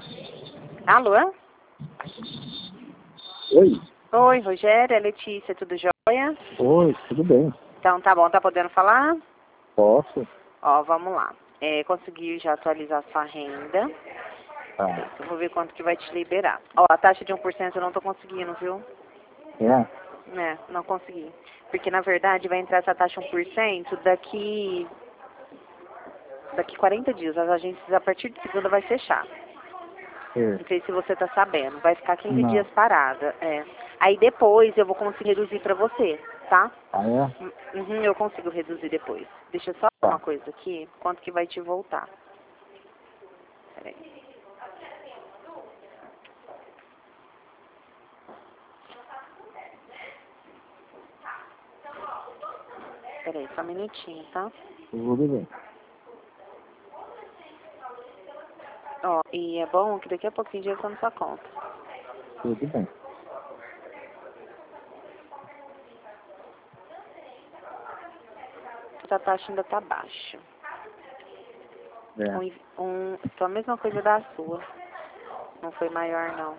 Alô? Oi. Oi, Rogério, é Letícia, tudo jóia? Oi, tudo bem? Então tá bom, tá podendo falar? Posso? Ó, vamos lá. Consegui já atualizar sua renda. Tá. Eu vou ver quanto que vai te liberar. Ó, a taxa de 1% eu não tô conseguindo, viu? É? Não consegui. Porque na verdade vai entrar essa taxa 1% daqui 40 dias. As agências a partir de segunda vai fechar. É. Não sei se você tá sabendo. Vai ficar 15 Não. dias parada. Aí depois eu vou conseguir reduzir pra você, tá? Ah, é? Uhum, eu consigo reduzir depois. Deixa eu só ver uma Tá. coisa aqui. Quanto que vai te voltar? Peraí. Peraí, só um minutinho, tá? Tudo bem. Ó, e é bom que daqui a pouquinho já está na sua conta. Tudo bem. A taxa ainda tá baixa. É. Então a mesma coisa da sua. Não foi maior, não.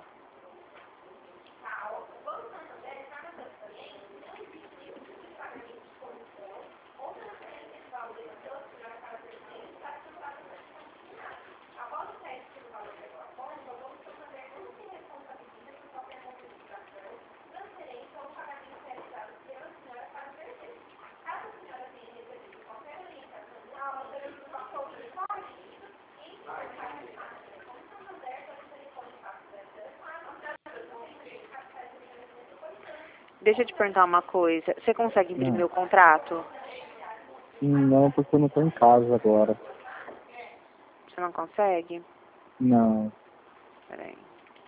Deixa eu te perguntar uma coisa. Você consegue imprimir o contrato? Não, porque eu não tô em casa agora. Você não consegue? Não. Peraí.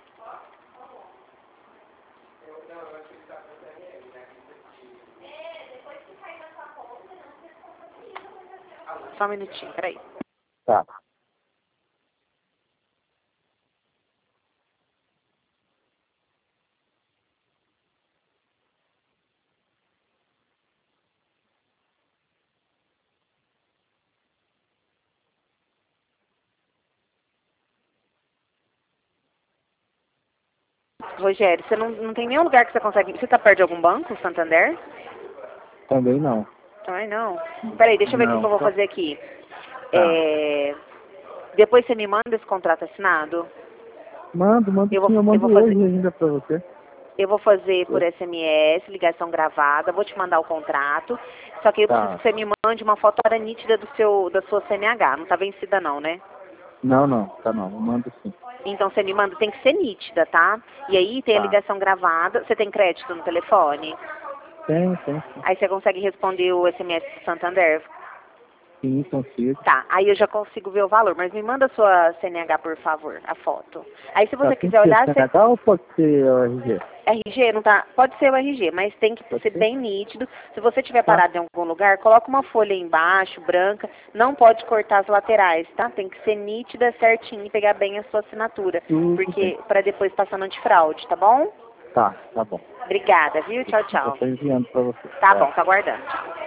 Só um minutinho, peraí. Tá. Rogério, você não tem nenhum lugar que você consegue... Você tá perto de algum banco, Santander? Também não. Também não. Peraí, deixa eu ver o que Não. eu vou fazer aqui. Tá. Depois você me manda esse contrato assinado? Mando Eu sim, eu vou mando fazer... hoje ainda pra você. Eu vou fazer por SMS, ligação gravada, vou te mandar o contrato, só que eu preciso Tá. que você me mande uma foto nítida da sua CNH, não tá vencida não, né? Não, tá não. Eu mando sim. Então você me manda, tem que ser nítida, tá? E aí tem a Tá. ligação gravada, você tem crédito no telefone? Tem. Aí você consegue responder o SMS do Santander? Sim, consigo. Tá, aí eu já consigo ver o valor, mas me manda a sua CNH, por favor, a foto. Aí se Tá, você tem quiser que ser olhar, você... CNH ou pode ser RG? RG não tá. Pode ser o RG, mas tem que Pode ser ser? bem nítido. Se você tiver Tá. parado em algum lugar, coloca uma folha embaixo, branca. Não pode cortar as laterais, tá? Tem que ser nítida, certinho e pegar bem a sua assinatura. Tudo bem. Porque para depois passar no antifraude, tá bom? Tá bom. Obrigada, viu? Tchau, Eu tchau. tô enviando pra você. Tá bom, tá aguardando. Tchau.